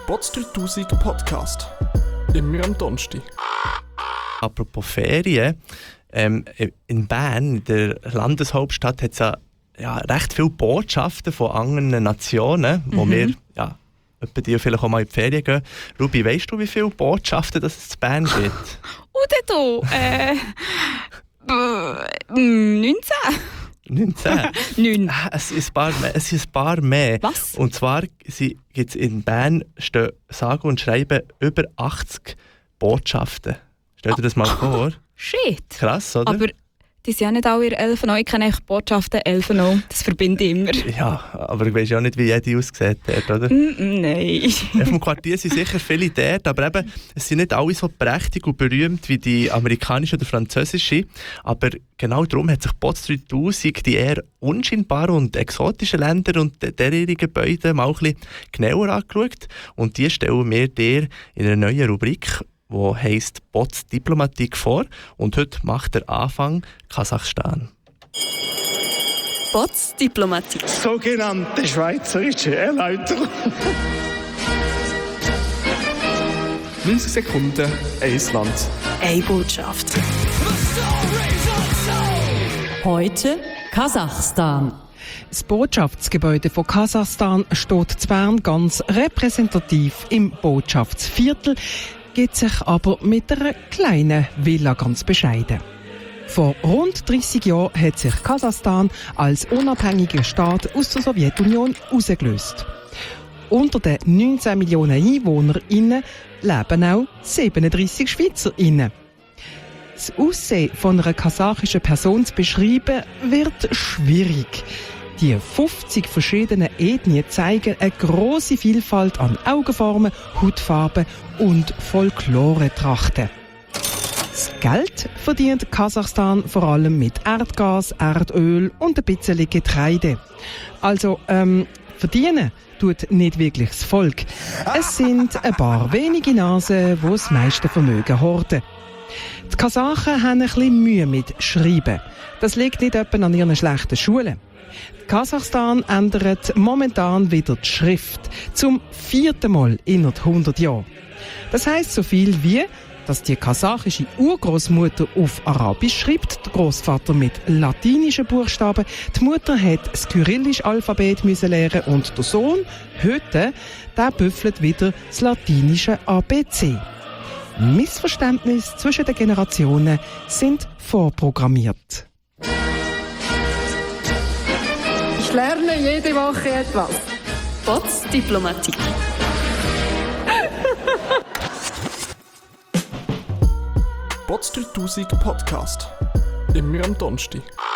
Bots 3000 Podcast. Immer am Donnerstag. Apropos Ferien, in Bern, in der Landeshauptstadt, hat es ja recht viele Botschaften von anderen Nationen, wo wir etwa die vielleicht auch mal in die Ferien gehen. Ruby, weisst du, wie viele Botschaften es in Bern gibt? Und da, 19. 19? 9. Es sind ein paar mehr. Was? Und zwar gibt es in Bern, stehen sage und schreiben, über 80 Botschaften. Stell dir das mal vor. Shit. Krass, oder? Aber die sind ja nicht alle in Elfenau. Ich kenne eigentlich Botschaften Elfenau. Das verbinde ich immer. Ja, aber du weißt ja auch nicht, wie jede aussieht dort, oder? Nein. Ja, vom Quartier sind sicher viele dort, aber eben, es sind nicht alle so prächtig und berühmt wie die amerikanische oder französische. Aber genau darum hat sich Bots 3000 die eher unscheinbaren und exotischen Länder und deren Gebäude mal ein bisschen genauer angeschaut. Und die stellen wir dir in einer neuen Rubrik, die heisst Bots Diplomatik vor. Und heute macht der Anfang Kasachstan. Bots Diplomatik. Sogenannte schweizerische Erläuterung. 90 Sekunden, ein Land. Eine Botschaft. Heute Kasachstan. Das Botschaftsgebäude von Kasachstan steht zu Bern ganz repräsentativ im Botschaftsviertel, geht sich aber mit einer kleinen Villa ganz bescheiden. Vor rund 30 Jahren hat sich Kasachstan als unabhängiger Staat aus der Sowjetunion herausgelöst. Unter den 19 Millionen EinwohnerInnen leben auch 37 SchweizerInnen. Das Aussehen von einer kasachischen Person zu beschreiben, wird schwierig. Die 50 verschiedenen Ethnien zeigen eine grosse Vielfalt an Augenformen, Hautfarben und Folklore-Trachten. Das Geld verdient Kasachstan vor allem mit Erdgas, Erdöl und ein bisschen Getreide. Also, verdienen tut nicht wirklich das Volk. Es sind ein paar wenige Nasen, die das meiste Vermögen horten. Die Kasachen haben ein bisschen Mühe mit Schreiben. Das liegt nicht etwa an ihren schlechten Schulen. Kasachstan ändert momentan wieder die Schrift. Zum 4. Mal innerhalb 100 Jahren. Das heisst so viel wie, dass die kasachische Urgroßmutter auf Arabisch schreibt, der Großvater mit latinischen Buchstaben, die Mutter hat das kyrillische Alphabet müssen lernen und der Sohn, heute, der büffelt wieder das latinische ABC. Missverständnisse zwischen den Generationen sind vorprogrammiert. Ich lerne jede Woche etwas. Bots Diplomatik. Bots 3000 Podcast. Immer am Donnerstag.